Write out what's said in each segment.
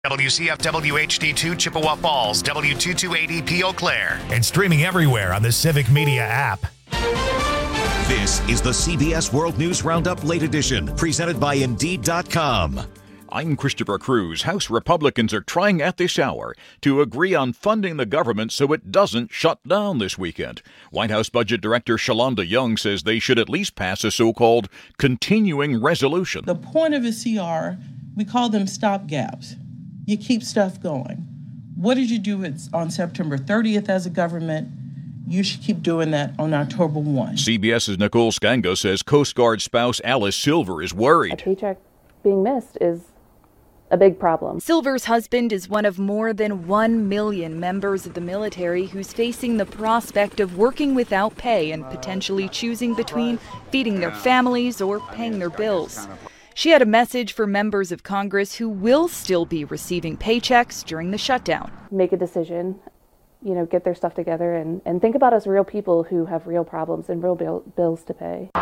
WCFW HD2 Chippewa Falls, W228EP Eau Claire, and streaming everywhere on the Civic Media app. This is the CBS World News Roundup Late Edition, presented by Indeed.com. I'm Christopher Cruz. House Republicans are trying at this hour to agree on funding the government so it doesn't shut down this weekend. White House Budget Director Shalonda Young says they should at least pass a so-called continuing resolution. The point of a CR, we call them stopgaps. You keep stuff going. What did you do on September 30th as a government? You should keep doing that on October 1. CBS's Nicole Scanga says Coast Guard spouse Alice Silver is worried. A paycheck being missed is a big problem. Silver's husband is one of more than 1 million members of the military who's facing the prospect of working without pay and potentially choosing between feeding their families or paying their bills. She had a message for members of Congress who will still be receiving paychecks during the shutdown. Make a decision, get their stuff together and think about us real people who have real problems and real bills to pay.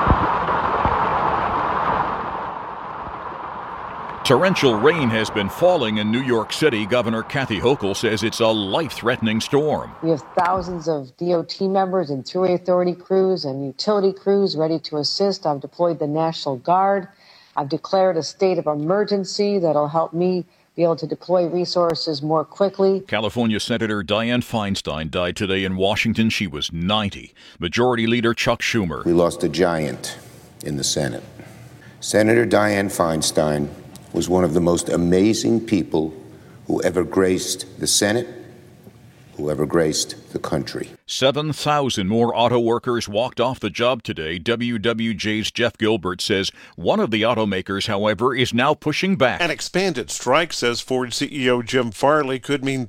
Torrential rain has been falling in New York City. Governor Kathy Hochul says it's a life-threatening storm. We have thousands of DOT members and Thruway Authority crews and utility crews ready to assist. I've deployed the National Guard. I've declared a state of emergency that'll help me be able to deploy resources more quickly. California Senator Dianne Feinstein died today in Washington. She was 90. Majority Leader Chuck Schumer. We lost a giant in the Senate. Senator Dianne Feinstein was one of the most amazing people who ever graced the Senate, who ever graced the country. 7,000 more auto workers walked off the job today. WWJ's Jeff Gilbert says one of the automakers, however, is now pushing back. An expanded strike, says Ford CEO Jim Farley, could mean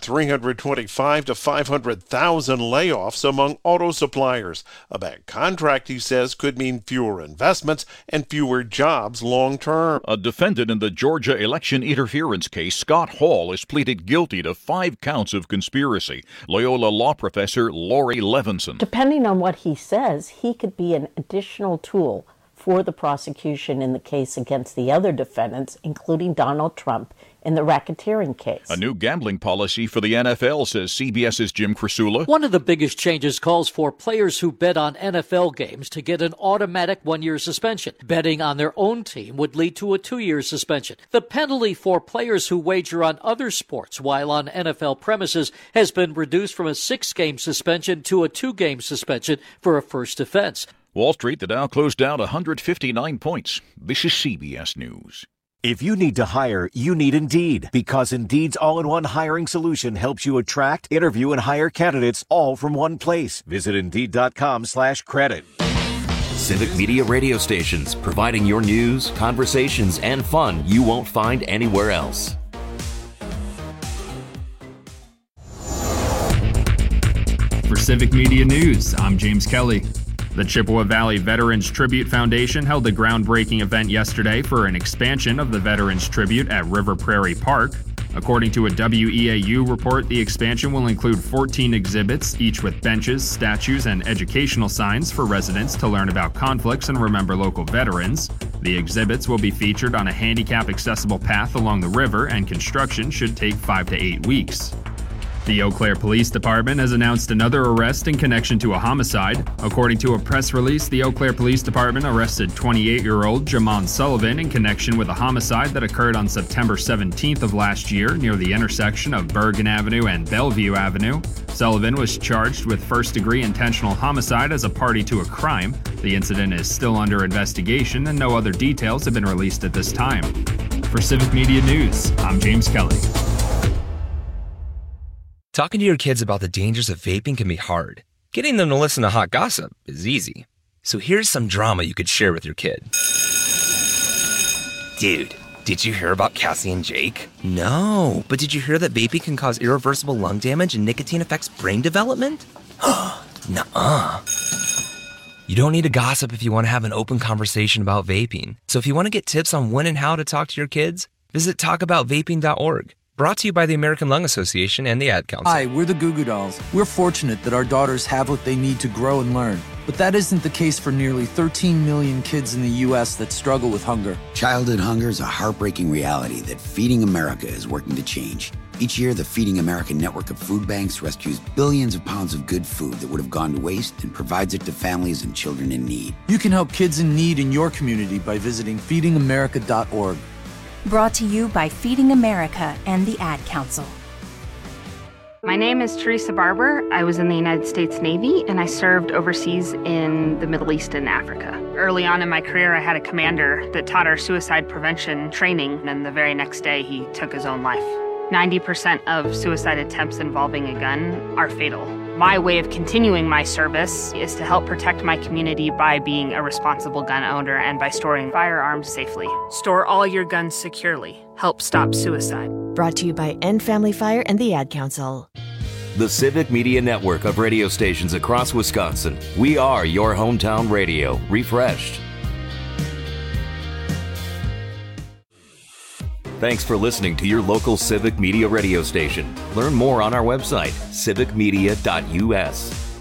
325 to 500,000 layoffs among auto suppliers. A bad contract, he says, could mean fewer investments and fewer jobs long term. A defendant in the Georgia election interference case, Scott Hall, has pleaded guilty to 5 counts of conspiracy. Loyola law professor Lori Levinson. Depending on what he says, he could be an additional tool for the prosecution in the case against the other defendants, including Donald Trump, in the racketeering case. A new gambling policy for the NFL, says CBS's Jim Krasula. One of the biggest changes calls for players who bet on NFL games to get an automatic 1-year suspension. Betting on their own team would lead to a 2-year suspension. The penalty for players who wager on other sports while on NFL premises has been reduced from a 6-game suspension to a 2-game suspension for a first offense. Wall Street, the Dow closed down 159 points. This is CBS News. If you need to hire, you need Indeed, because Indeed's all-in-one hiring solution helps you attract, interview, and hire candidates all from one place. Visit Indeed.com/credit. Civic Media radio stations, providing your news, conversations, and fun you won't find anywhere else. For Civic Media News, I'm James Kelly. The Chippewa Valley Veterans Tribute Foundation held a groundbreaking event yesterday for an expansion of the Veterans Tribute at River Prairie Park. According to a WEAU report, the expansion will include 14 exhibits, each with benches, statues, and educational signs for residents to learn about conflicts and remember local veterans. The exhibits will be featured on a handicap-accessible path along the river, and construction should take 5 to 8 weeks. The Eau Claire Police Department has announced another arrest in connection to a homicide. According to a press release, the Eau Claire Police Department arrested 28-year-old Jamon Sullivan in connection with a homicide that occurred on September 17th of last year near the intersection of Bergen Avenue and Bellevue Avenue. Sullivan was charged with first-degree intentional homicide as a party to a crime. The incident is still under investigation and no other details have been released at this time. For Civic Media News, I'm James Kelly. Talking to your kids about the dangers of vaping can be hard. Getting them to listen to hot gossip is easy. So here's some drama you could share with your kid. Dude, did you hear about Cassie and Jake? No, but did you hear that vaping can cause irreversible lung damage and nicotine affects brain development? Nuh-uh. You don't need to gossip if you want to have an open conversation about vaping. So if you want to get tips on when and how to talk to your kids, visit talkaboutvaping.org. Brought to you by the American Lung Association and the Ad Council. Hi, we're the Goo Goo Dolls. We're fortunate that our daughters have what they need to grow and learn. But that isn't the case for nearly 13 million kids in the U.S. that struggle with hunger. Childhood hunger is a heartbreaking reality that Feeding America is working to change. Each year, the Feeding America network of food banks rescues billions of pounds of good food that would have gone to waste and provides it to families and children in need. You can help kids in need in your community by visiting feedingamerica.org. Brought to you by Feeding America and the Ad Council. My name is Teresa Barber. I was in the United States Navy, and I served overseas in the Middle East and Africa. Early on in my career, I had a commander that taught our suicide prevention training, and the very next day, he took his own life. 90% of suicide attempts involving a gun are fatal. My way of continuing my service is to help protect my community by being a responsible gun owner and by storing firearms safely. Store all your guns securely. Help stop suicide. Brought to you by End Family Fire and the Ad Council. The Civic Media Network of radio stations across Wisconsin. We are your hometown radio, refreshed. Thanks for listening to your local Civic Media radio station. Learn more on our website, civicmedia.us.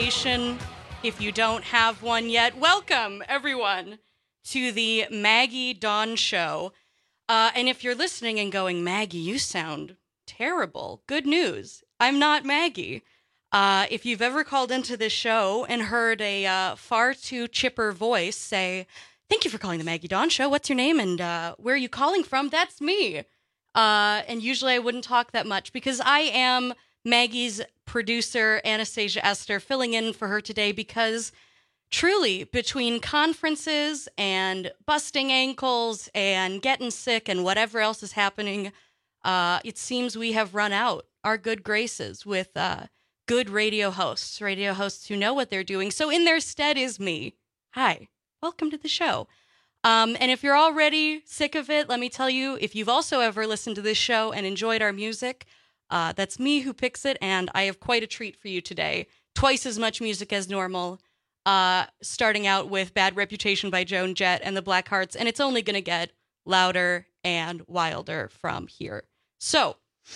Nation. If you don't have one yet, welcome, everyone, to the Maggie Dawn Show. And if you're listening and going, Maggie, you sound terrible, good news, I'm not Maggie. If you've ever called into this show and heard a far too chipper voice say, thank you for calling the Maggie Dawn Show, what's your name and where are you calling from? That's me. And usually I wouldn't talk that much because I am Maggie's producer, Anastasia Esther, filling in for her today because truly, between conferences and busting ankles and getting sick and whatever else is happening, it seems we have run out our good graces with good radio hosts who know what they're doing. So in their stead is me. Hi, welcome to the show. And if you're already sick of it, let me tell you, if you've also ever listened to this show and enjoyed our music, that's me who picks it, and I have quite a treat for you today. Twice as much music as normal, starting out with Bad Reputation by Joan Jett and the Blackhearts, and it's only going to get louder and wilder from here. So,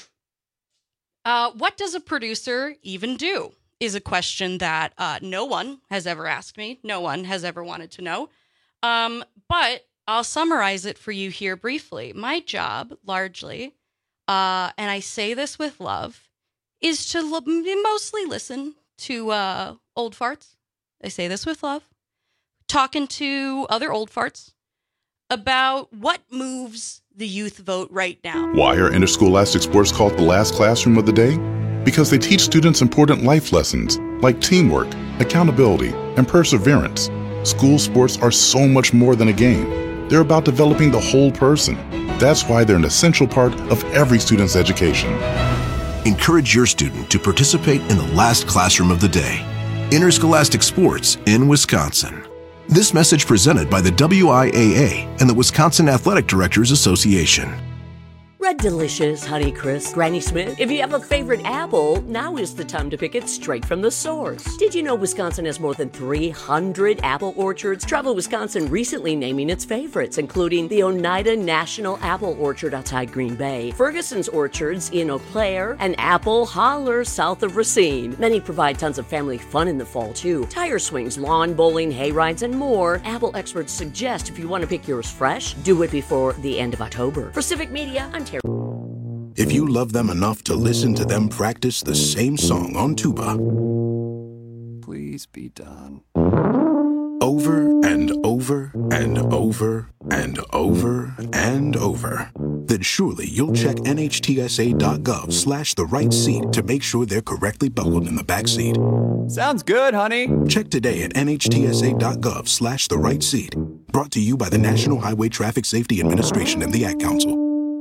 what does a producer even do is a question that no one has ever asked me. No one has ever wanted to know. But I'll summarize it for you here briefly. My job, largely, and I say this with love, is to mostly listen to old farts. I say this with love. Talking to other old farts about what moves the youth vote right now. Why are interscholastic sports called the last classroom of the day? Because they teach students important life lessons like teamwork, accountability, and perseverance. School sports are so much more than a game. They're about developing the whole person. That's why they're an essential part of every student's education. Encourage your student to participate in the last classroom of the day. Interscholastic sports in Wisconsin. This message presented by the WIAA and the Wisconsin Athletic Directors Association. Red Delicious, Honeycrisp, Granny Smith. If you have a favorite apple, now is the time to pick it straight from the source. Did you know Wisconsin has more than 300 apple orchards? Travel Wisconsin recently naming its favorites, including the Oneida National Apple Orchard outside Green Bay, Ferguson's Orchards in Eau Claire, and Apple Holler south of Racine. Many provide tons of family fun in the fall, too. Tire swings, lawn bowling, hay rides, and more. Apple experts suggest if you want to pick yours fresh, do it before the end of October. For Civic Media, I'm Terry. If you love them enough to listen to them practice the same song on tuba, please be done. Over and over and over and over and over, then surely you'll check NHTSA.gov/the right seat to make sure they're correctly buckled in the back seat. Sounds good, honey. Check today at NHTSA.gov/the right seat. Brought to you by the National Highway Traffic Safety Administration and the Ad Council.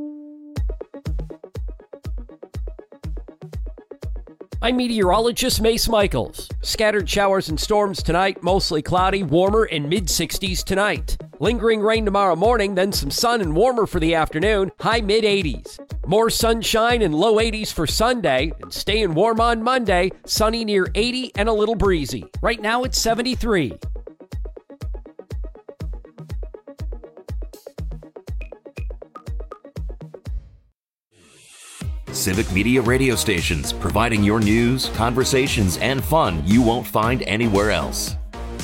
I'm meteorologist Mace Michaels. Scattered showers and storms tonight, mostly cloudy, warmer and mid-60s tonight. Lingering rain tomorrow morning, then some sun and warmer for the afternoon, high mid-80s. More sunshine and low 80s for Sunday, and staying warm on Monday, sunny near 80 and a little breezy. Right now it's 73. Civic Media radio stations, providing your news, conversations, and fun you won't find anywhere else.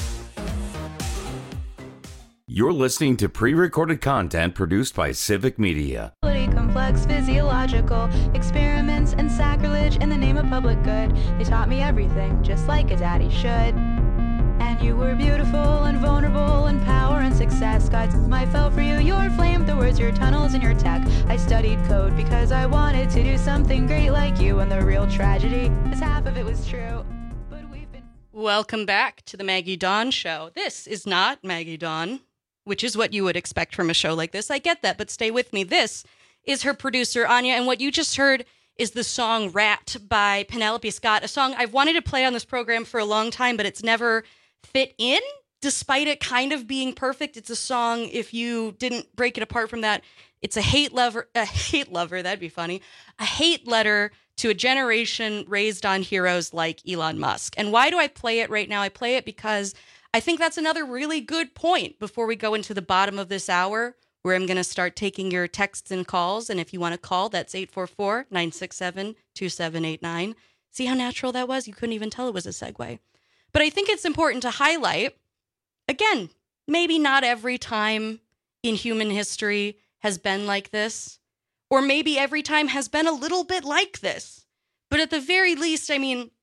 You're listening to pre-recorded content produced by Civic Media. Complex physiological experiments and sacrilege in the name of public good. They taught me everything, just like a daddy should. And you were beautiful and vulnerable and power and success. God's my fell for you, your flamethrowers, your tunnels, and your tech. I studied code because I wanted to do something great like you. And the real tragedy is half of it was true. Welcome back to the Maggie Dawn Show. This is not Maggie Dawn, which is what you would expect from a show like this. I get that, but stay with me. This is her producer, Anya, and what you just heard is the song Rat by Penelope Scott, a song I've wanted to play on this program for a long time, but it's never fit in, despite it kind of being perfect. It's a song, if you didn't break it apart from that, it's a hate lover, that'd be funny, a hate letter to a generation raised on heroes like Elon Musk. And why do I play it right now? I play it because I think that's another really good point before we go into the bottom of this hour, where I'm going to start taking your texts and calls. And if you want to call, that's 844-967-2789. See how natural that was? You couldn't even tell it was a segue. But I think it's important to highlight, again, maybe not every time in human history has been like this, or maybe every time has been a little bit like this. But at the very least, I mean,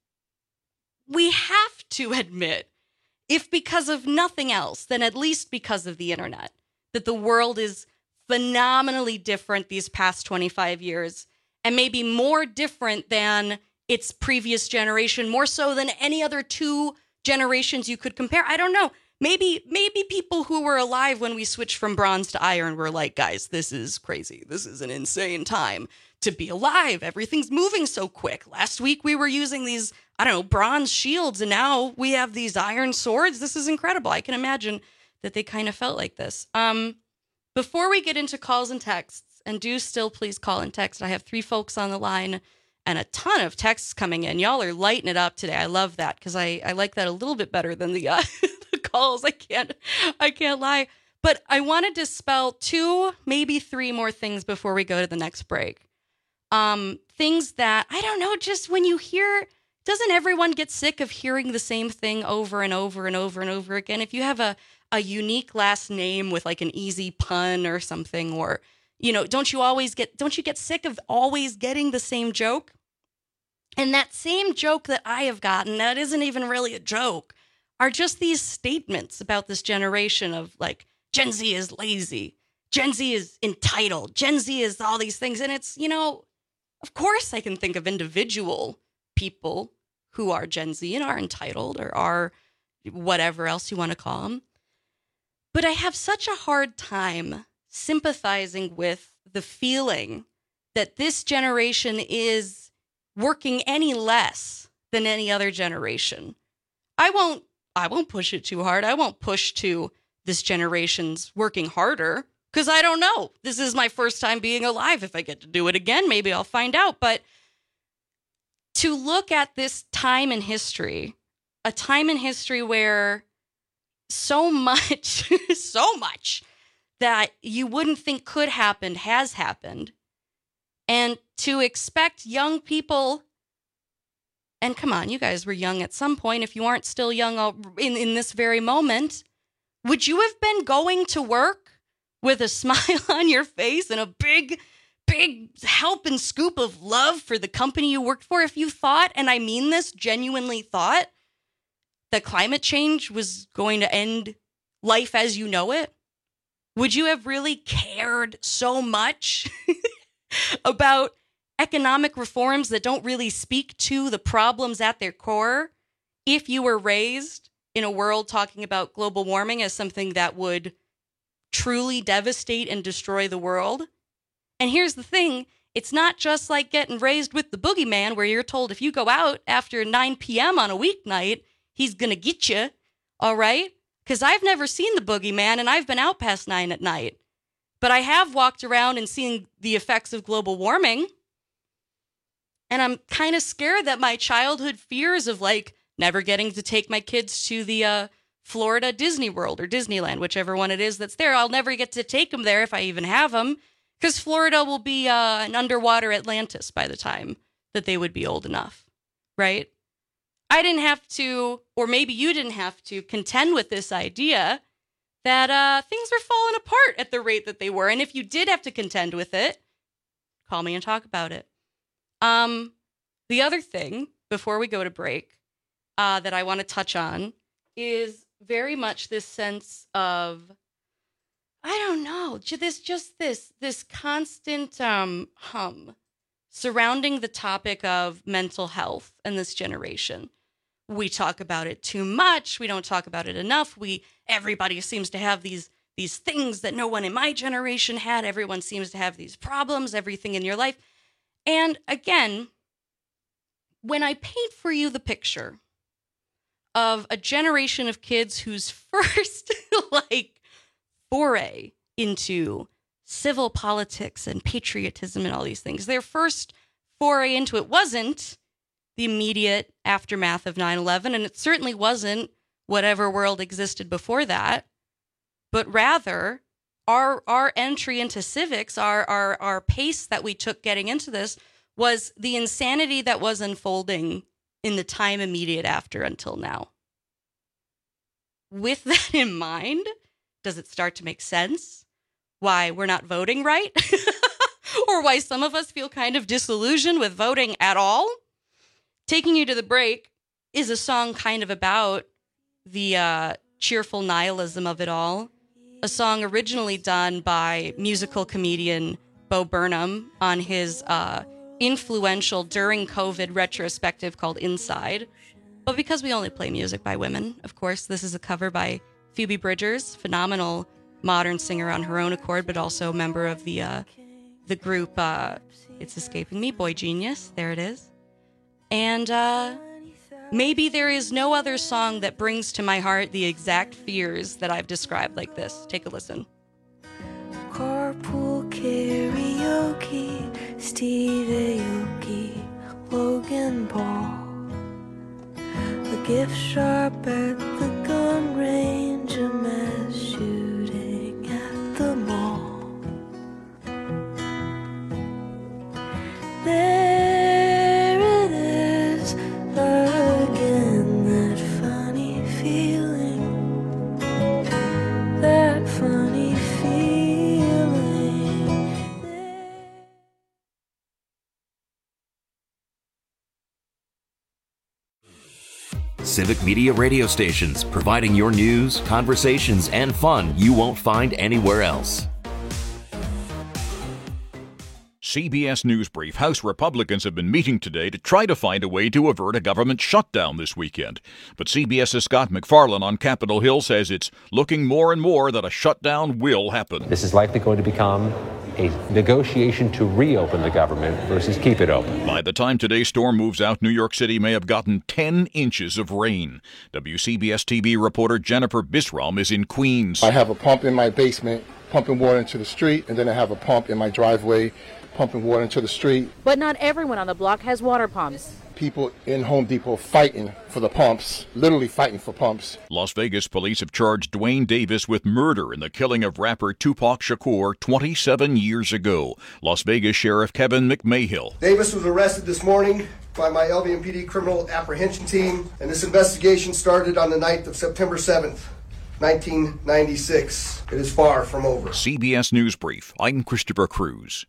we have to admit, if because of nothing else, then at least because of the internet, that the world is phenomenally different these past 25 years, and maybe more different than its previous generation, more so than any other two generations you could compare. I don't know. Maybe people who were alive when we switched from bronze to iron were like, guys, this is crazy. This is an insane time to be alive. Everything's moving so quick. Last week we were using these, I don't know, bronze shields, and now we have these iron swords. This is incredible. I can imagine that they kind of felt like this. Before we get into calls and texts, and do still please call and text. I have 3 folks on the line and a ton of texts coming in. Y'all are lighting it up today. I love that because I like that a little bit better than the the calls. I can't lie. But I want to dispel 2, maybe 3 more things before we go to the next break. Things that, I don't know, just when you hear, doesn't everyone get sick of hearing the same thing over and over and over and over again? If you have a unique last name with like an easy pun or something, or, you know, don't you get sick of always getting the same joke? And that same joke that I have gotten, that isn't even really a joke, are just these statements about this generation of like, Gen Z is lazy, Gen Z is entitled, Gen Z is all these things. And it's, you know, of course I can think of individual people who are Gen Z and are entitled or are whatever else you want to call them. But I have such a hard time sympathizing with the feeling that this generation is working any less than any other generation. I won't push it too hard. I won't push to this generation's working harder because I don't know. This is my first time being alive. If I get to do it again, maybe I'll find out. But to look at this time in history, a time in history where so much that you wouldn't think could happen has happened. And to expect young people, and come on, you guys were young at some point. If you aren't still young in this very moment, would you have been going to work with a smile on your face and a big help and scoop of love for the company you worked for if you thought, and I mean this, genuinely thought, that climate change was going to end life as you know it? Would you have really cared so much about economic reforms that don't really speak to the problems at their core if you were raised in a world talking about global warming as something that would truly devastate and destroy the world? And here's the thing. It's not just like getting raised with the boogeyman where you're told if you go out after 9 p.m. on a weeknight, he's going to get you, all right? Because I've never seen the boogeyman, and I've been out past 9 at night. But I have walked around and seen the effects of global warming. And I'm kind of scared that my childhood fears of, like, never getting to take my kids to the Florida Disney World or Disneyland, whichever one it is that's there. I'll never get to take them there if I even have them, because Florida will be an underwater Atlantis by the time that they would be old enough, right? I didn't have to, or maybe you didn't have to, contend with this idea that things were falling apart at the rate that they were. And if you did have to contend with it, call me and talk about it. The other thing, before we go to break, that I want to touch on is very much this sense of, I don't know, this constant hum surrounding the topic of mental health in this generation. We talk about it too much. We don't talk about it enough. Everybody seems to have these things that no one in my generation had. Everyone seems to have these problems, everything in your life. And again, when I paint for you the picture of a generation of kids whose first foray into civil politics and patriotism and all these things, their first foray into it wasn't the immediate aftermath of 9/11, and it certainly wasn't whatever world existed before that, but rather our entry into civics, our pace that we took getting into this was the insanity that was unfolding in the time immediate after until now. with that in mind, does it start to make sense why we're not voting right? Or why some of us feel kind of disillusioned with voting at all? Taking You to the Break is a song kind of about the cheerful nihilism of it all. A song originally done by musical comedian Bo Burnham on his influential during COVID retrospective called Inside. But because we only play music by women, of course, this is a cover by Phoebe Bridgers, phenomenal modern singer on her own accord, but also a member of the group, it's escaping me, Boy Genius. There it is. And maybe there is no other song that brings to my heart the exact fears that I've described like this. Take a listen. Carpool karaoke, Steve Aoki, Logan Paul. A gift shop at the gun range, a mass shooting at the mall. There it is again, that funny feeling, that funny feeling. Civic Media radio stations, providing your news, conversations, and fun you won't find anywhere else. CBS News Brief. House Republicans have been meeting today to try to find a way to avert a government shutdown this weekend. But CBS's Scott MacFarlane on Capitol Hill says it's looking more and more that a shutdown will happen. This is likely going to become a negotiation to reopen the government versus keep it open. By the time today's storm moves out, New York City may have gotten 10 inches of rain. WCBS TV reporter Jennifer Bisram is in Queens. I have a pump in my basement, pumping water into the street, and then I have a pump in my driveway, pumping water into the street. But not everyone on the block has water pumps. People in Home Depot fighting for the pumps, literally fighting for pumps. Las Vegas police have charged Dwayne Davis with murder in the killing of rapper Tupac Shakur 27 years ago. Las Vegas Sheriff Kevin McMahill. Davis was arrested this morning by my LVMPD criminal apprehension team, and this investigation started on the night of September 7th. 1996. It is far from over. CBS News Brief. I'm Christopher Cruz.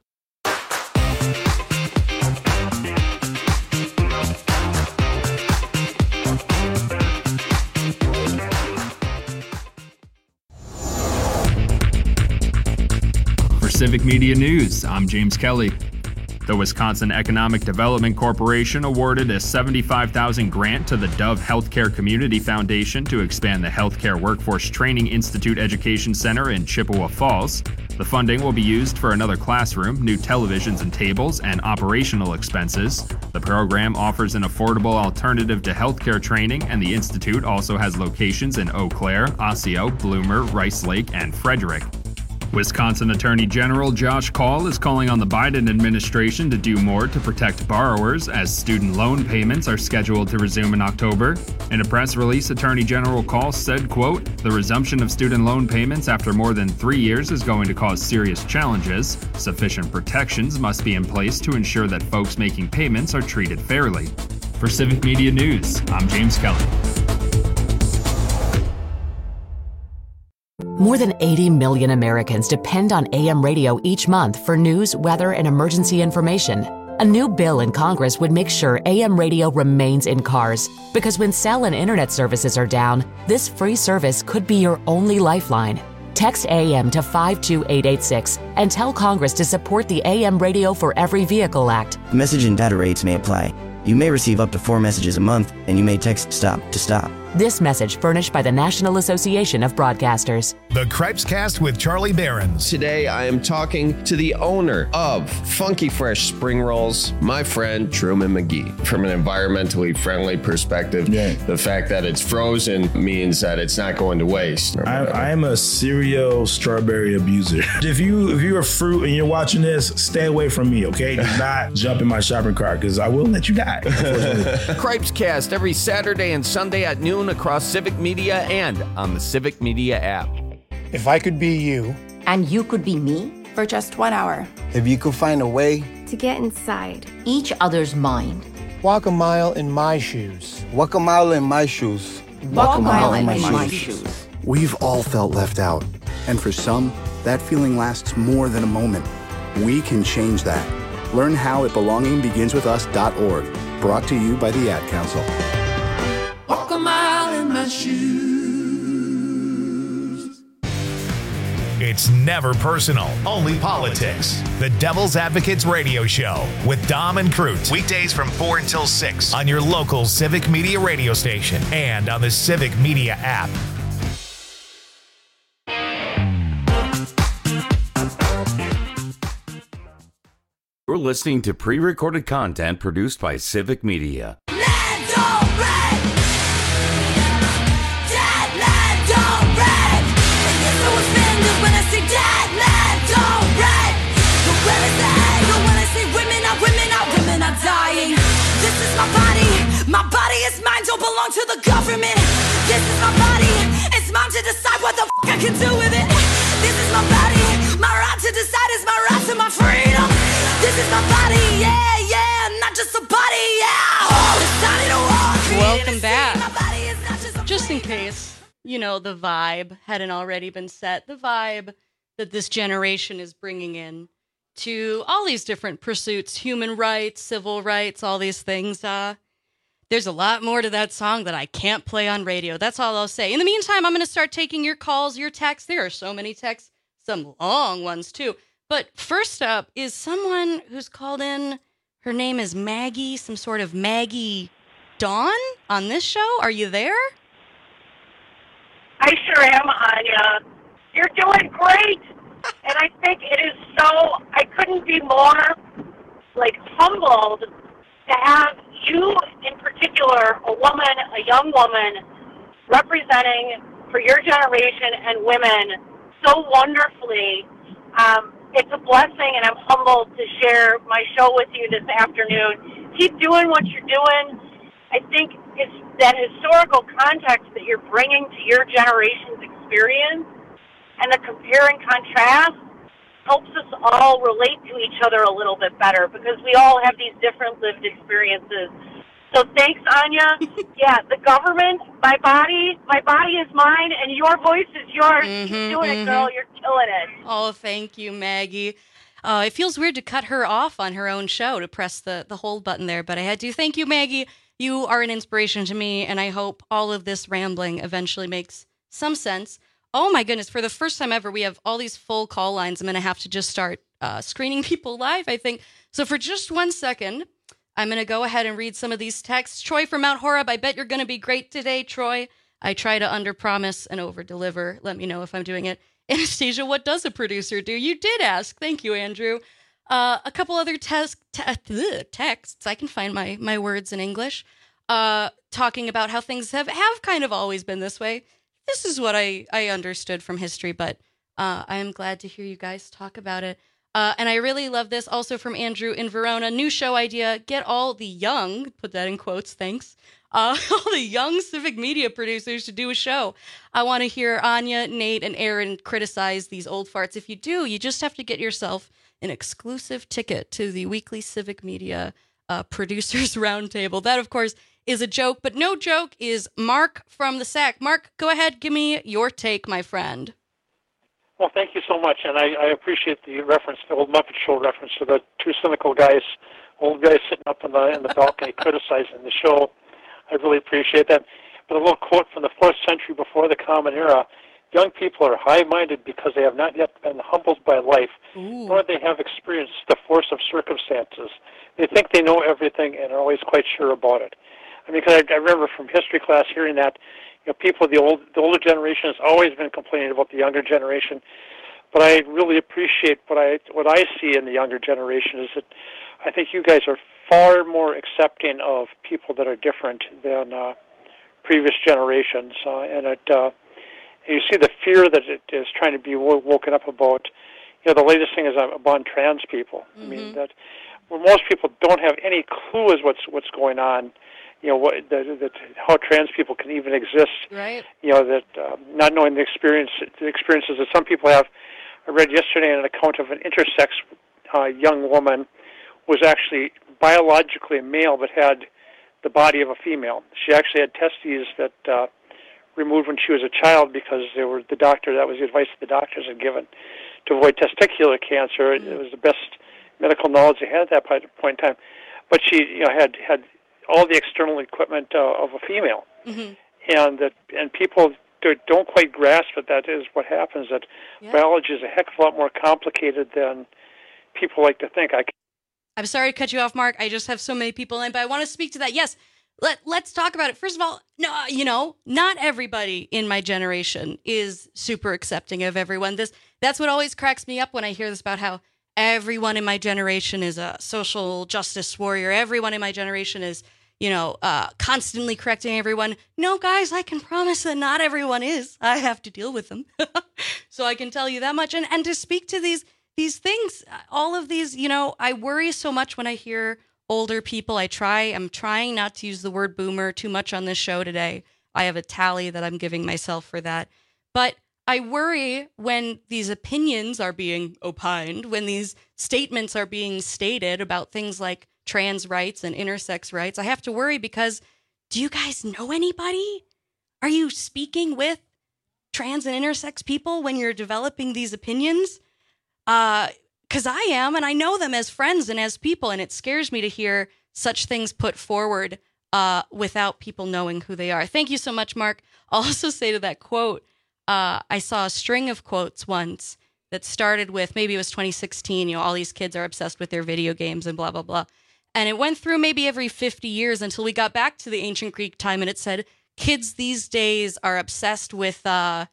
For Civic Media News, I'm James Kelly. The Wisconsin Economic Development Corporation awarded a $75,000 grant to the Dove Healthcare Community Foundation to expand the Healthcare Workforce Training Institute Education Center in Chippewa Falls. The funding will be used for another classroom, new televisions and tables, and operational expenses. The program offers an affordable alternative to healthcare training, and the institute also has locations in Eau Claire, Osseo, Bloomer, Rice Lake, and Frederick. Wisconsin Attorney General Josh Kaul is calling on the Biden administration to do more to protect borrowers as student loan payments are scheduled to resume in October. In a press release, Attorney General Kaul said, quote, "The resumption of student loan payments after more than 3 years is going to cause serious challenges. Sufficient protections must be in place to ensure that folks making payments are treated fairly." For Civic Media News, I'm James Kelly. More than 80 million Americans depend on AM radio each month for news, weather, and emergency information. A new bill in Congress would make sure AM radio remains in cars, because when cell and internet services are down, this free service could be your only lifeline. Text AM to 52886 and tell Congress to support the AM Radio for Every Vehicle Act. Message and data rates may apply. You may receive up to 4 messages a month, and you may text STOP to stop. This message furnished by the National Association of Broadcasters. The Cripes Cast with Charlie Behrens. Today I am talking to the owner of Funky Fresh Spring Rolls, my friend Truman McGee. From an environmentally friendly perspective, the fact that it's frozen means that it's not going to waste. I am a serial strawberry abuser. If you're a fruit and you're watching this, stay away from me, okay? Do not jump in my shopping cart, because I will let you die. Cripes Cast every Saturday and Sunday at noon across Civic Media and on the Civic Media app. If I could be you. And you could be me. For just 1 hour. If you could find a way. To get inside. Each other's mind. Walk a mile in my shoes. Walk a mile in my shoes. Walk a mile in my shoes. We've all felt left out. And for some, that feeling lasts more than a moment. We can change that. Learn how at belongingbeginswithus.org. Brought to you by the Ad Council. Walk a mile in my shoes. It's never personal, only politics. The Devil's Advocates Radio Show with Dom and Crute. Weekdays from 4 until 6 on your local Civic Media radio station and on the Civic Media app. You're listening to pre-recorded content produced by Civic Media. My body is mine, don't belong to the government. This is my body, it's mine to decide what the I can do with it. This is my body, my right to decide is my right to my freedom. This is my body, yeah, not just a body, yeah. It's time to walk. Welcome back. Just in case, you know, the vibe hadn't already been set, the vibe that this generation is bringing in to all these different pursuits, human rights, civil rights, all these things. There's a lot more to that song that I can't play on radio. That's all I'll say. In the meantime, I'm going to start taking your calls, your texts. There are so many texts, some long ones too. But first up is someone who's called in. Her name is Maggie, some sort of Maggie Dawn on this show. Are you there? I sure am, Anya. You're doing great. And I think it is so, I couldn't be more, humbled to have you in particular, a woman, a young woman, representing for your generation and women so wonderfully. It's a blessing, and I'm humbled to share my show with you this afternoon. Keep doing what you're doing. I think it's that historical context that you're bringing to your generation's experience and the compare and contrast helps us all relate to each other a little bit better because we all have these different lived experiences. So thanks, Anya. Yeah, the government, my body is mine, and your voice is yours. Keep doing it, girl. You're killing it. Oh, thank you, Maggie. It feels weird to cut her off on her own show to press the hold button there, but I had to. Thank you, Maggie. You are an inspiration to me, and I hope all of this rambling eventually makes some sense. Oh my goodness, for the first time ever, we have all these full call lines. I'm going to have to just start screening people live, I think. So for just 1 second, I'm going to go ahead and read some of these texts. Troy from Mount Horeb, I bet you're going to be great today, Troy. I try to underpromise and overdeliver. Let me know if I'm doing it. Anastasia, what does a producer do? You did ask. Thank you, Andrew. A couple other texts. I can find my words in English. Talking about how things have kind of always been this way. This is what I understood from history, but I am glad to hear you guys talk about it. And I really love this also from Andrew in Verona. New show idea, get all the young, put that in quotes, thanks, all the young civic media producers to do a show. I want to hear Anya, Nate, and Aaron criticize these old farts. If you do, you just have to get yourself an exclusive ticket to the weekly civic media producers roundtable. That, of course, is a joke, but no joke is Mark from the SAC. Mark, go ahead, give me your take, my friend. Well, thank you so much, and I appreciate the reference, the old Muppet Show reference to the two cynical guys, old guys sitting up in the balcony criticizing the show. I really appreciate that. But a little quote from the 4th century before the Common Era, young people are high-minded because they have not yet been humbled by life, nor they have experienced the force of circumstances. They think they know everything and are always quite sure about it. I mean, because I remember from history class hearing that, people, the older generation has always been complaining about the younger generation. But I really appreciate what I see in the younger generation is that I think you guys are far more accepting of people that are different than previous generations, and you see the fear that it is trying to be woken up about. The latest thing is about trans people. I mean that most people don't have any clue as what's going on. How trans people can even exist. Right. Not knowing the experiences that some people have. I read yesterday an account of an intersex young woman who was actually biologically a male but had the body of a female. She actually had testes that removed when she was a child because that was the advice the doctors had given to avoid testicular cancer. It was the best medical knowledge they had at that point in time. But she had all the external equipment of a female. Mm-hmm. And people don't quite grasp that is what happens, that biology is a heck of a lot more complicated than people like to think. I'm sorry to cut you off, Mark. I just have so many people in, but I want to speak to that. Yes, let's talk about it. First of all, no, not everybody in my generation is super accepting of everyone. That's what always cracks me up when I hear this about how everyone in my generation is a social justice warrior. Everyone in my generation is, constantly correcting everyone. No, guys, I can promise that not everyone is. I have to deal with them. So I can tell you that much. And to speak to these things, all of these, I worry so much when I hear older people. I'm trying not to use the word boomer too much on this show today. I have a tally that I'm giving myself for that. But I worry when these opinions are being opined, when these statements are being stated about things like trans rights and intersex rights. I have to worry because, do you guys know anybody? Are you speaking with trans and intersex people when you're developing these opinions? Because I am, and I know them as friends and as people, and it scares me to hear such things put forward without people knowing who they are. Thank you so much, Mark. I'll also say to that quote, I saw a string of quotes once that started with, maybe it was 2016, all these kids are obsessed with their video games and blah, blah, blah. And it went through maybe every 50 years until we got back to the ancient Greek time, and it said, kids these days are obsessed with,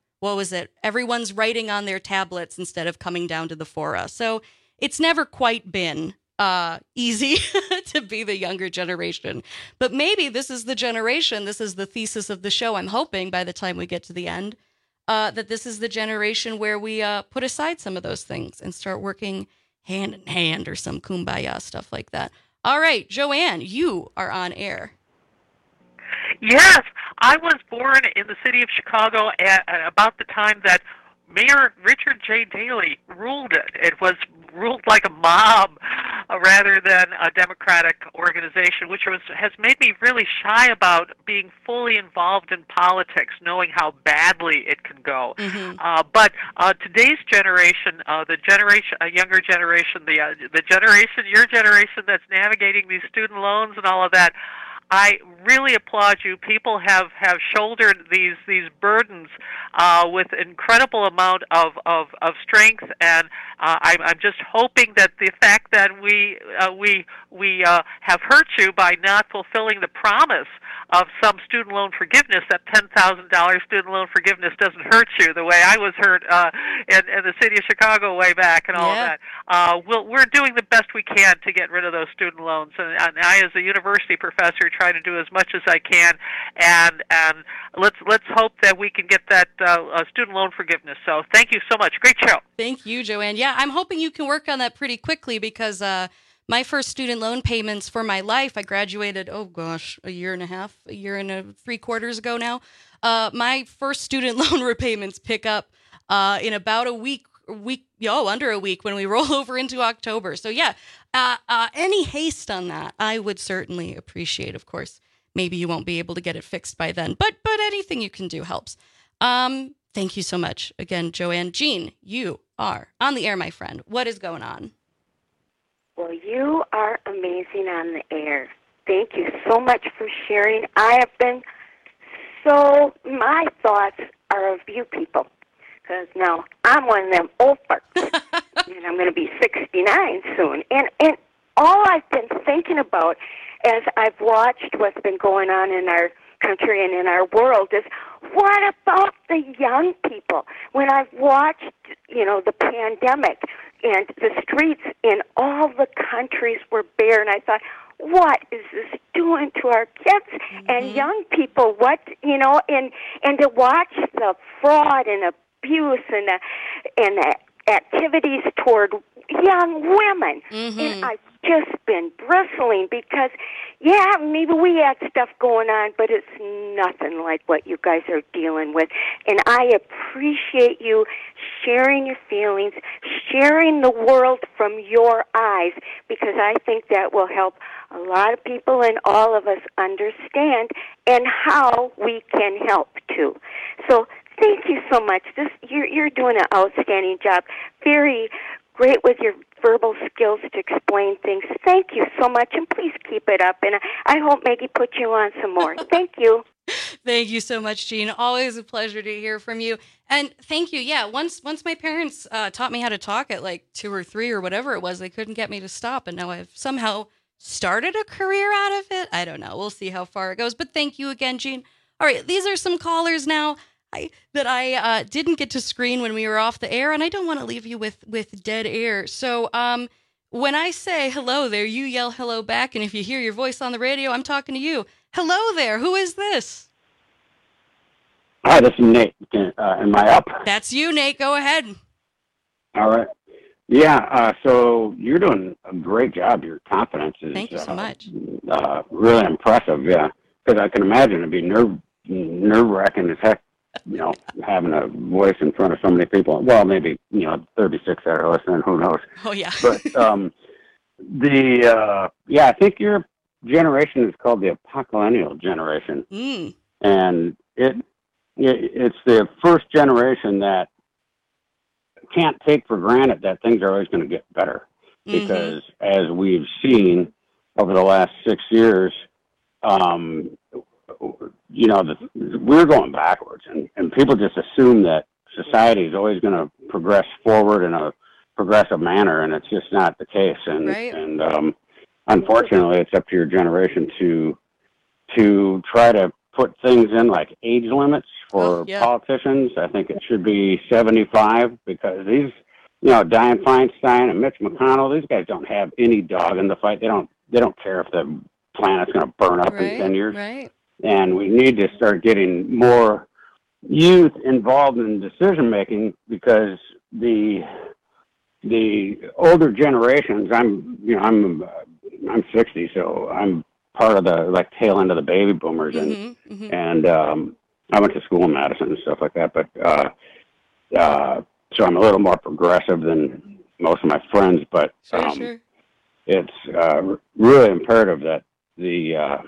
everyone's writing on their tablets instead of coming down to the fora. So it's never quite been easy to be the younger generation. But maybe this is the generation, this is the thesis of the show, I'm hoping by the time we get to the end, that this is the generation where we put aside some of those things and start working hand in hand or some kumbaya stuff like that. All right, Joanne, you are on air. Yes, I was born in the city of Chicago at about the time that Mayor Richard J. Daley ruled it. It was ruled like a mob rather than a democratic organization, which has made me really shy about being fully involved in politics, knowing how badly it can go. Mm-hmm. But today's generation, a younger generation, the generation, your generation that's navigating these student loans and all of that, I really applaud you. People have shouldered these burdens with incredible amount of strength, and I'm just hoping that the fact that we have hurt you by not fulfilling the promise of some student loan forgiveness, that $10,000 student loan forgiveness doesn't hurt you the way I was hurt in the city of Chicago way back and all of that. We're doing the best we can to get rid of those student loans, and I, as a university professor, try to do as much as I can, and let's hope that we can get that student loan forgiveness. So thank you so much. Great show. Thank you, Joanne. Yeah, I'm hoping you can work on that pretty quickly because my first student loan payments for my life, I graduated, a year and 3/4 ago now. My first student loan repayments pick up in about a week, under a week when we roll over into October. So yeah, any haste on that, I would certainly appreciate. Of course, maybe you won't be able to get it fixed by then, but anything you can do helps. Thank you so much again, Joanne. Jean, you are on the air, my friend. What is going on? Well, you are amazing on the air. Thank you so much for sharing. My thoughts are of you people. Because now I'm one of them old fucks, and I'm going to be 69 soon. And all I've been thinking about as I've watched what's been going on in our country and in our world is, what about the young people? When I've watched, the pandemic and the streets in all the countries were bare, and I thought, what is this doing to our kids and young people? And to watch the fraud and abuse and activities toward young women. And I've just been bristling because, yeah, maybe we had stuff going on, but it's nothing like what you guys are dealing with. And I appreciate you sharing your feelings, sharing the world from your eyes, because I think that will help a lot of people and all of us understand and how we can help too. So thank you so much. You're doing an outstanding job. Very great with your verbal skills to explain things. Thank you so much, and please keep it up. And I hope Maggie put you on some more. Thank you. Thank you so much, Jean. Always a pleasure to hear from you. And thank you. Yeah, once my parents taught me how to talk at like 2 or 3 or whatever it was, they couldn't get me to stop. And now I've somehow started a career out of it. I don't know. We'll see how far it goes. But thank you again, Jean. All right, these are some callers now that I didn't get to screen when we were off the air, and I don't want to leave you with dead air. So when I say hello there, you yell hello back, and if you hear your voice on the radio, I'm talking to you. Hello there. Who is this? Hi, this is Nate. Am I up? That's you, Nate. Go ahead. All right. Yeah, so you're doing a great job. Your confidence is Thank you so much. Really impressive, yeah. Because I can imagine it'd be nerve-wracking as heck, you know, having a voice in front of so many people. Well, maybe, 36 that are listening, who knows. Oh, yeah. But I think your generation is called the apocalyptic generation. And it's the first generation that can't take for granted that things are always going to get better. Because as we've seen over the last 6 years, we're going backwards, and people just assume that society is always going to progress forward in a progressive manner, and it's just not the case. And unfortunately, it's up to your generation to try to put things in like age limits for politicians. I think it should be 75, because these, Dianne Feinstein and Mitch McConnell, these guys don't have any dog in the fight. They don't care if the planet's going to burn up in 10 years. Right. And we need to start getting more youth involved in decision making, because the older generations, I'm 60, so I'm part of the tail end of the baby boomers, and I went to school in Madison and stuff like that, but so I'm a little more progressive than most of my friends, but it's really imperative that the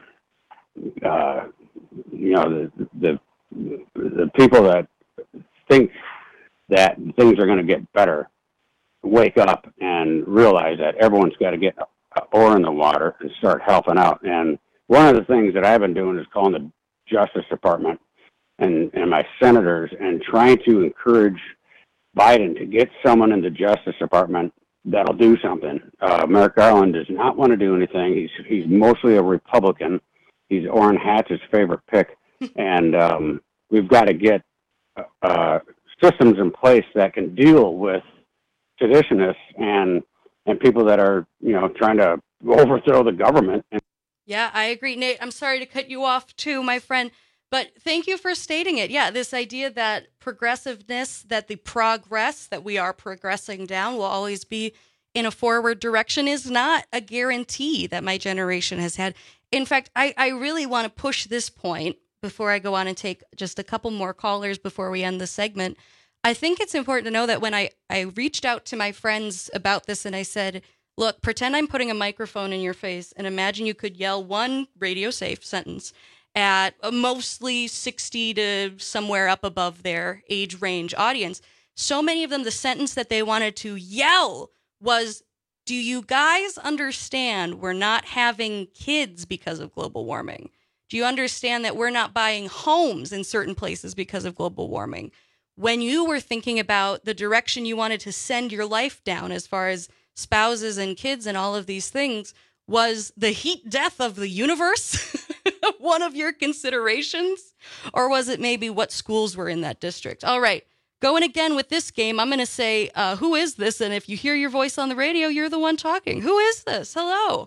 people that think that things are going to get better wake up and realize that everyone's got to get oar in the water and start helping out. And one of the things that I've been doing is calling the Justice Department and my senators and trying to encourage Biden to get someone in the Justice Department that'll do something. Merrick Garland does not want to do anything. He's mostly a Republican. He's Orrin Hatch's favorite pick. And we've got to get systems in place that can deal with seditionists and people that are, trying to overthrow the government. Yeah, I agree, Nate. I'm sorry to cut you off too, my friend, but thank you for stating it. Yeah, this idea that progressiveness, that the progress that we are progressing down will always be in a forward direction is not a guarantee that my generation has had. In fact, I really want to push this point before I go on and take just a couple more callers before we end the segment. I think it's important to know that when I reached out to my friends about this and I said, look, pretend I'm putting a microphone in your face and imagine you could yell one radio-safe sentence at a mostly 60 to somewhere up above their age range audience. So many of them, the sentence that they wanted to yell was, do you guys understand we're not having kids because of global warming? Do you understand that we're not buying homes in certain places because of global warming? When you were thinking about the direction you wanted to send your life down as far as spouses and kids and all of these things, was the heat death of the universe one of your considerations? Or was it maybe what schools were in that district? All right, going again with this game, I'm going to say, who is this? And if you hear your voice on the radio, you're the one talking. Who is this? Hello.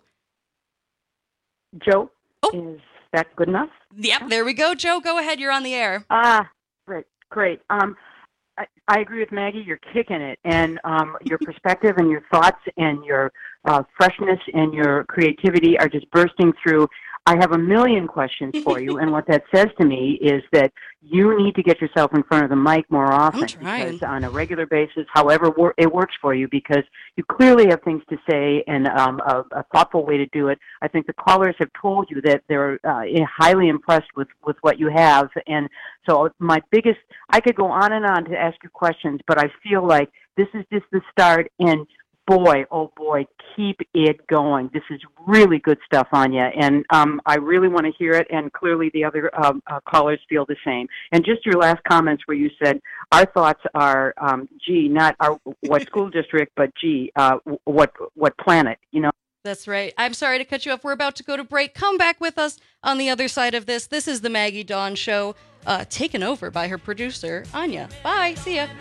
Joe. Is that good enough? Yep, there we go, Joe. Go ahead. You're on the air. Great. I agree with Maggie. You're kicking it, and your perspective and your thoughts and your freshness and your creativity are just bursting through. I have a million questions for you, and what that says to me is that you need to get yourself in front of the mic more often, because on a regular basis, however it works for you, because you clearly have things to say and a thoughtful way to do it. I think the callers have told you that they're highly impressed with what you have, and so I could go on and on to ask you questions, but I feel like this is just the start, and boy, oh boy, keep it going. This is really good stuff, Anya, and I really want to hear it, and clearly the other callers feel the same. And just your last comments where you said, our thoughts are, not what school district, but what planet, you know? That's right. I'm sorry to cut you off. We're about to go to break. Come back with us on the other side of this. This is the Maggie Dawn Show, taken over by her producer, Anya. Bye. See ya.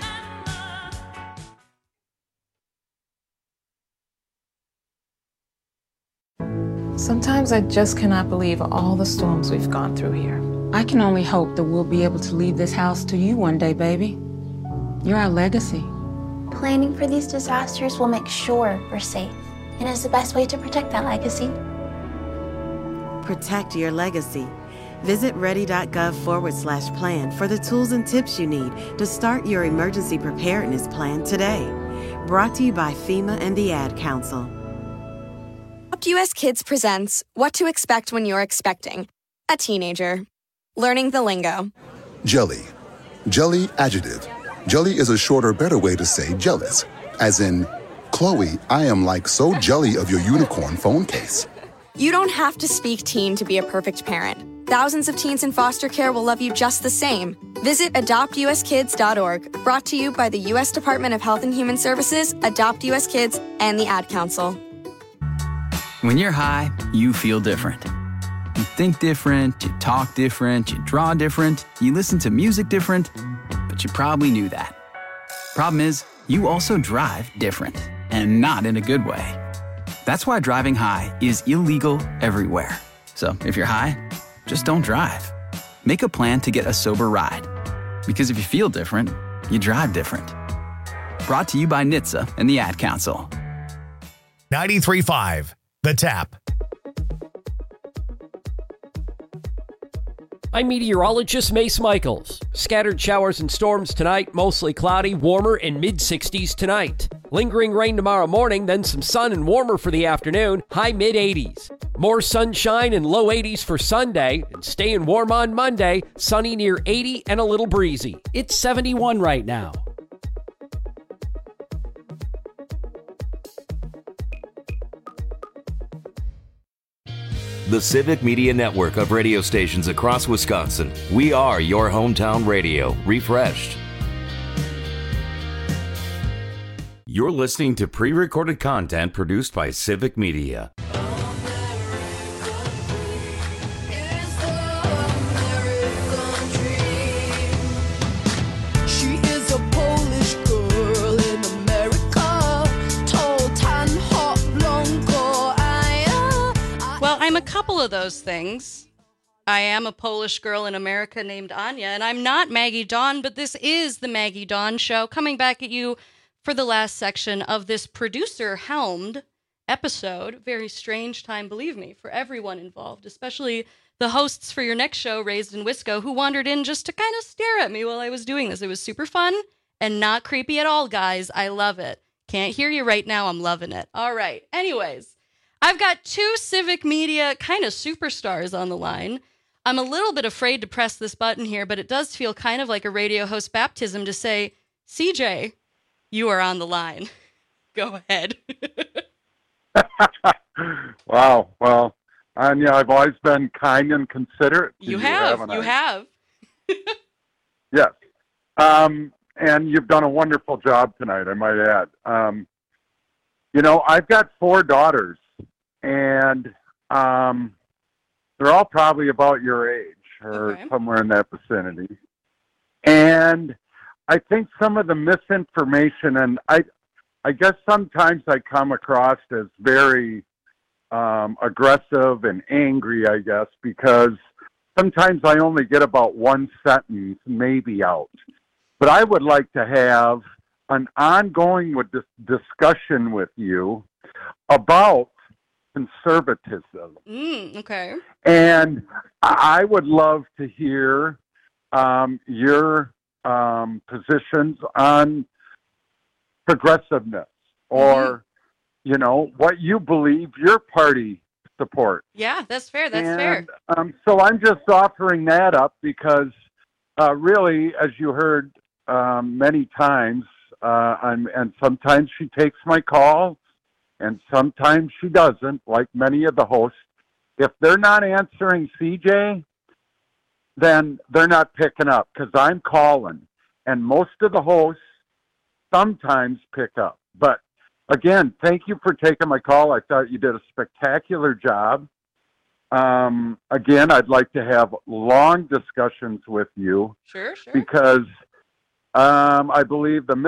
Sometimes I just cannot believe all the storms we've gone through here. I can only hope that we'll be able to leave this house to you one day, baby. You're our legacy. Planning for these disasters will make sure we're safe, and is the best way to protect that legacy. Protect your legacy. Visit ready.gov/plan for the tools and tips you need to start your emergency preparedness plan today. Brought to you by FEMA and the Ad Council. US Kids presents What to Expect When You're Expecting a Teenager. Learning the lingo. Jelly. Jelly adjective. Jelly is a shorter, better way to say jealous. As in, Chloe, I am like so jelly of your unicorn phone case. You don't have to speak teen to be a perfect parent. Thousands of teens in foster care will love you just the same. Visit adoptuskids.org. Brought to you by the U.S. Department of Health and Human Services, Adopt U.S. Kids, and the Ad Council. When you're high, you feel different. You think different, you talk different, you draw different, you listen to music different, but you probably knew that. Problem is, you also drive different, and not in a good way. That's why driving high is illegal everywhere. So if you're high, just don't drive. Make a plan to get a sober ride. Because if you feel different, you drive different. Brought to you by NHTSA and the Ad Council. 93.5. The Tap. I'm meteorologist Mace Michaels. Scattered showers and storms tonight, mostly cloudy, warmer in mid-60s tonight. Lingering rain tomorrow morning, then some sun and warmer for the afternoon, high mid-80s. More sunshine and low 80s for Sunday, and staying warm on Monday, sunny near 80 and a little breezy. It's 71 right now. The Civic Media Network of radio stations across Wisconsin. We are your hometown radio, refreshed. You're listening to pre-recorded content produced by Civic Media. She is a Polish girl in America, tall, tan, hot, blonde girl. Well, I'm a couple of those things. I am a Polish girl in America named Anya, and I'm not Maggie Dawn, but this is the Maggie Dawn Show, coming back at you for the last section of this producer-helmed episode. Very strange time, believe me, for everyone involved, especially the hosts for your next show, Raised in Wisco, who wandered in just to kind of stare at me while I was doing this. It was super fun and not creepy at all, guys. I love it. Can't hear you right now. I'm loving it. All right. Anyways, I've got two Civic Media kind of superstars on the line. I'm a little bit afraid to press this button here, but it does feel kind of like a radio host baptism to say, CJ, you are on the line. Go ahead. Wow. Well, Anya, I've always been kind and considerate to you. You have. Yes. And you've done a wonderful job tonight, I might add. I've got 4 daughters, and they're all probably about your age or somewhere in that vicinity. And I think some of the misinformation, and I guess sometimes I come across as very aggressive and angry, I guess, because sometimes I only get about one sentence maybe out. But I would like to have an ongoing discussion with you about conservatism. Okay. And I would love to hear your positions on progressiveness or, you know, what you believe your party supports. Yeah, that's fair. That's fair. So I'm just offering that up because really, as you heard many times, and sometimes she takes my call and sometimes she doesn't, like many of the hosts. If they're not answering CJ, then they're not picking up because I'm calling. And most of the hosts sometimes pick up. But again, thank you for taking my call. I thought you did a spectacular job. Again, I'd like to have long discussions with you. Sure. Because I believe the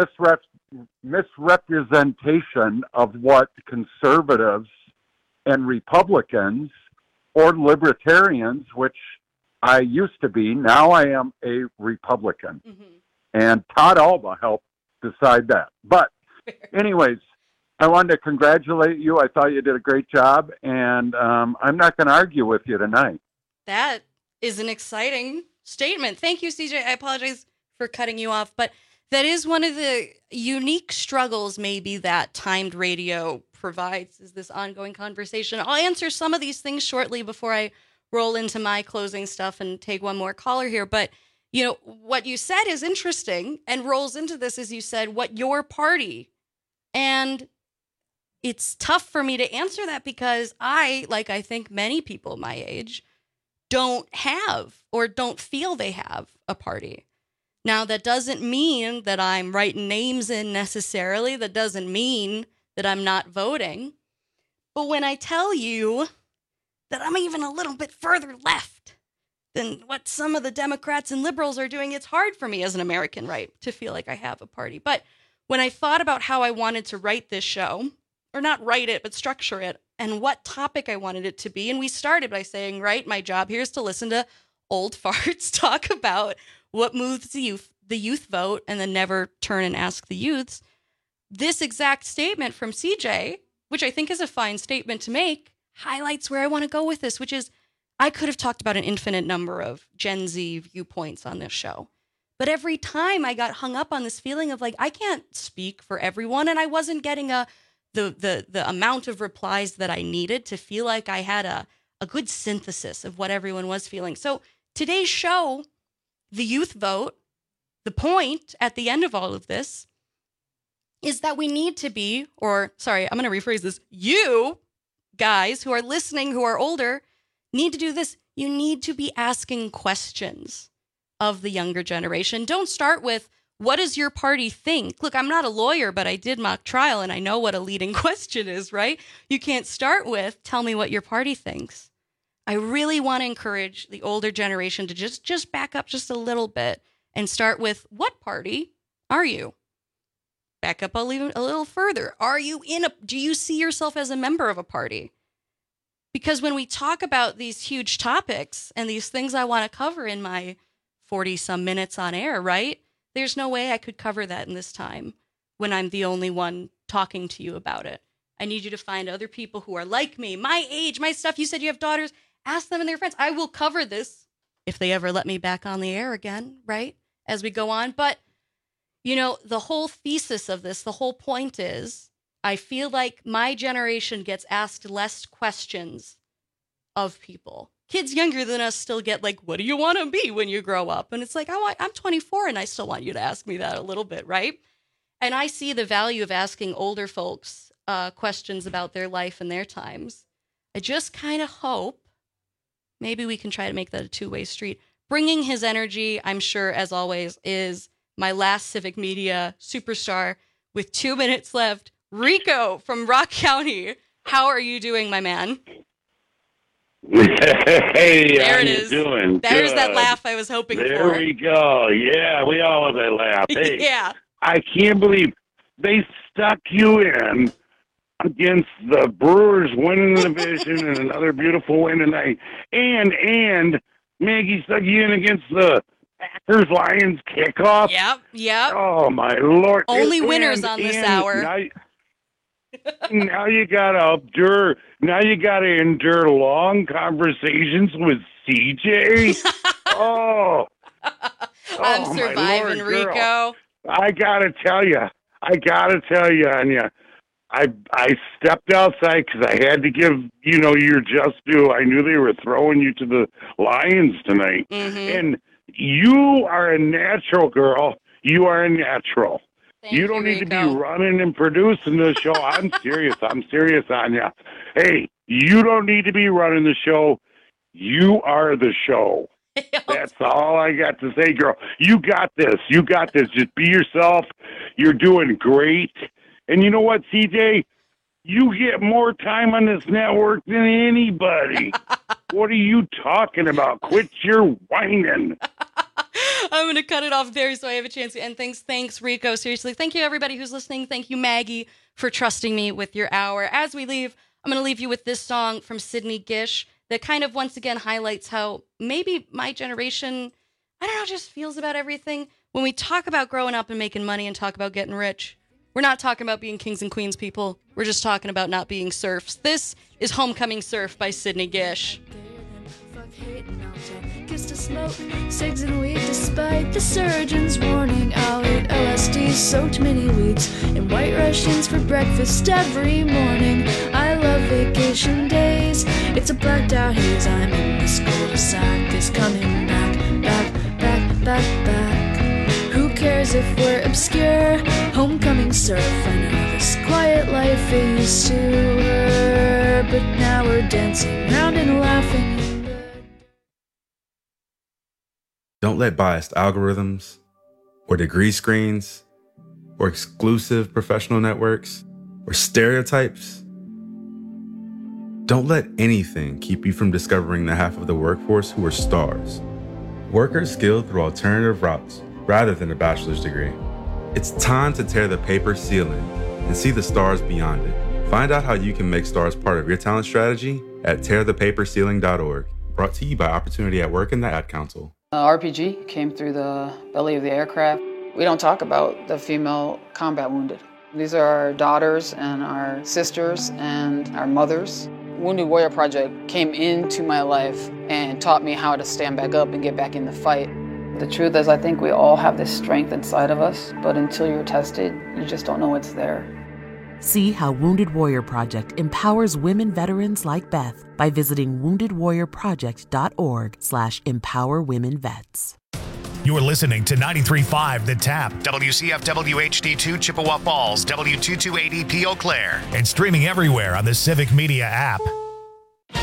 misrepresentation of what conservatives and Republicans or libertarians, which I used to be, now I am a Republican. And Todd Alba helped decide that. But anyways, I wanted to congratulate you. I thought you did a great job, and I'm not going to argue with you tonight. That is an exciting statement. Thank you, CJ. I apologize for cutting you off, but that is one of the unique struggles maybe that timed radio provides, is this ongoing conversation. I'll answer some of these things shortly before I roll into my closing stuff and take one more caller here. But, you know, what you said is interesting and rolls into this, as you said, what your party. And it's tough for me to answer that because I, like I think many people my age, don't have or don't feel they have a party. Now, that doesn't mean that I'm writing names in necessarily. That doesn't mean that I'm not voting. But when I tell you that I'm even a little bit further left than what some of the Democrats and liberals are doing, it's hard for me as an American, right, to feel like I have a party. But when I thought about how I wanted to write this show, or not write it, but structure it, and what topic I wanted it to be, and we started by saying, right, my job here is to listen to old farts talk about what moves the youth vote, and then never turn and ask the youths. This exact statement from CJ, which I think is a fine statement to make, highlights where I want to go with this, which is I could have talked about an infinite number of Gen Z viewpoints on this show. But every time I got hung up on this feeling of like, I can't speak for everyone, and I wasn't getting the amount of replies that I needed to feel like I had a good synthesis of what everyone was feeling. So today's show, the youth vote, the point at the end of all of this is that we need to be, or sorry, I'm going to rephrase this. You guys who are listening, who are older, need to do this. You need to be asking questions of the younger generation. Don't start with, what does your party think? Look, I'm not a lawyer, but I did mock trial and I know what a leading question is, right? You can't start with, tell me what your party thinks. I really want to encourage the older generation to just back up just a little bit and start with, what party are you? Back up a little further. Do you see yourself as a member of a party? Because when we talk about these huge topics and these things I want to cover in my 40-some minutes on air, right? There's no way I could cover that in this time when I'm the only one talking to you about it. I need you to find other people who are like me, my age, my stuff. You said you have daughters. Ask them and their friends. I will cover this if they ever let me back on the air again, right? As we go on. But, you know, the whole thesis of this, the whole point is, I feel like my generation gets asked less questions of people. Kids younger than us still get like, what do you want to be when you grow up? And it's like, I'm 24 and I still want you to ask me that a little bit, right? And I see the value of asking older folks questions about their life and their times. I just kind of hope maybe we can try to make that a two-way street. Bringing his energy, I'm sure, as always, is my last Civic Media superstar with 2 minutes left. Rico from Rock County. How are you doing, my man? Hey, there how it you is. doing? There's Good. that laugh I was hoping for. There we go. Yeah, we all have that laugh. Hey, yeah. I can't believe they stuck you in against the Brewers winning the division and another beautiful win tonight. And Maggie stuck you in against the Packers Lions kickoff. Yep. Oh my Lord! Only winners on this hour. Now you gotta endure long conversations with CJ. I'm surviving, Lord, Rico. girl. I gotta tell you, Anya. I stepped outside because I had to give your just due. I knew they were throwing you to the Lions tonight, and you are a natural, girl. You are a natural. You don't need to be running and producing the show. I'm serious. I'm serious, Anya. Hey, you don't need to be running the show. You are the show. That's all I got to say, girl. You got this. You got this. Just be yourself. You're doing great. And you know what, CJ? You get more time on this network than anybody. What are you talking about? Quit your whining. I'm going to cut it off there so I have a chance to end things. Thanks, Rico. Seriously. Thank you, everybody who's listening. Thank you, Maggie, for trusting me with your hour. As we leave, I'm going to leave you with this song from Sidney Gish that kind of once again highlights how maybe my generation, I don't know, just feels about everything. When we talk about growing up and making money and talk about getting rich, we're not talking about being kings and queens, people. We're just talking about not being serfs. This is Homecoming Surf by Sidney Gish. Kiss to smoke, cigs and weed, despite the surgeon's warning. I'll eat LSD, soaked mini wheats, and white Russians for breakfast every morning. I love vacation days, it's a blacked out haze. I'm in this cul-de-sac, is coming back. Who cares if we're obscure? Homecoming surf, I know this quiet life it used to hurt, but now we're dancing round and laughing. Don't let biased algorithms, or degree screens, or exclusive professional networks, or stereotypes. Don't let anything keep you from discovering the half of the workforce who are stars. Workers skilled through alternative routes rather than a bachelor's degree. It's time to tear the paper ceiling and see the stars beyond it. Find out how you can make stars part of your talent strategy at tearthepaperceiling.org. Brought to you by Opportunity at Work and the Ad Council. RPG came through the belly of the aircraft. We don't talk about the female combat wounded. These are our daughters and our sisters and our mothers. Wounded Warrior Project came into my life and taught me how to stand back up and get back in the fight. The truth is, I think we all have this strength inside of us, but until you're tested, you just don't know it's there. See how Wounded Warrior Project empowers women veterans like Beth by visiting woundedwarriorproject.org/empowerwomenvets. You're listening to 93.5 The Tap, WCFW HD2 Chippewa Falls, W228EP Eau Claire, and streaming everywhere on the Civic Media app.